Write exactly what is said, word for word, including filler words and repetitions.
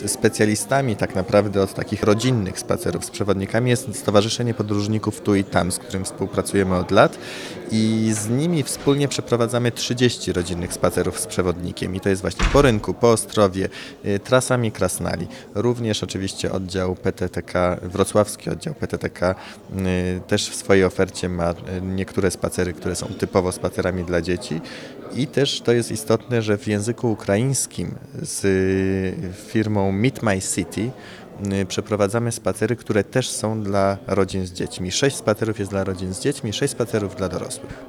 Specjalistami tak naprawdę od takich rodzinnych spacerów z przewodnikami jest Stowarzyszenie Podróżników Tu i Tam, z którym współpracujemy od lat i z nimi wspólnie przeprowadzamy trzydzieści rodzinnych spacerów z przewodnikiem i to jest właśnie po Rynku, po Ostrowie, y, trasami Krasnali. Również oczywiście oddział P T T K, wrocławski oddział P T T K y, też w swojej ofercie ma y, niektóre spacery, które są typowo spacerami dla dzieci i też to jest istotne, że w języku ukraińskim z y, firmą Meet My City y, przeprowadzamy spacery, które też są dla rodzin z dziećmi. Sześć spacerów jest dla rodzin z dziećmi, sześć spacerów dla dorosłych.